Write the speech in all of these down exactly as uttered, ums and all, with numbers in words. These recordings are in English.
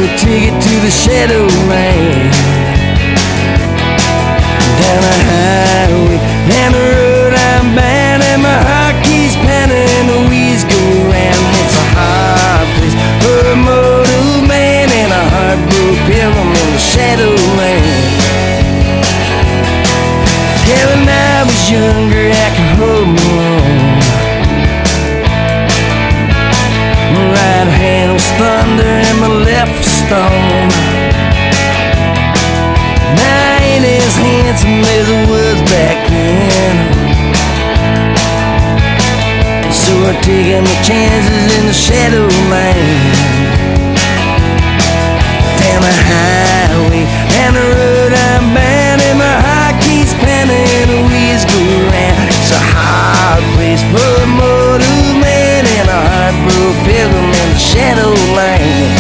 a ticket to the Shadowland. Down the highway, down the road I'm bound, and my heart keeps pounding and the wheels go round. It's a hard place for a mortal man and a heartbroken pilgrim in the Shadowland. Yeah, when I was younger I could hold my own. My right hand was thunder and my left was stone. Now I ain't as handsome as I was back then, so I'm taking my chances in the Shadowland. Down the highway, down the road I'm bound, and my heart keeps pounding and the wheels go round. It's a hard place for a mortal man and a heartbroken pilgrim in the Shadowland.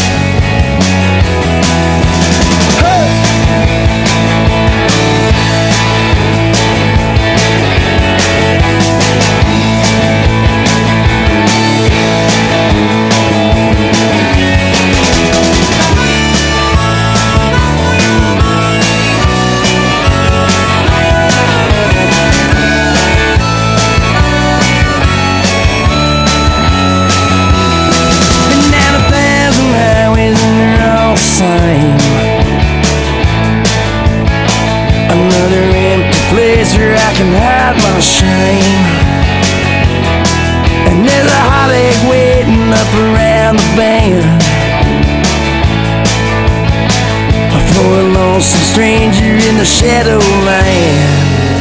Another empty place where I can hide my shame, and there's a heartache waiting up around the bend for a lonesome stranger in the Shadowland.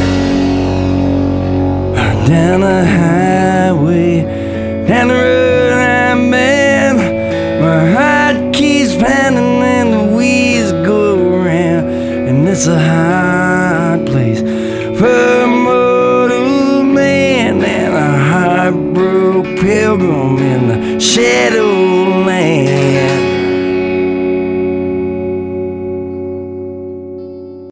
Down the highway, down the road I'm bound, my heart keeps pounding and the wheels go around, and it's a high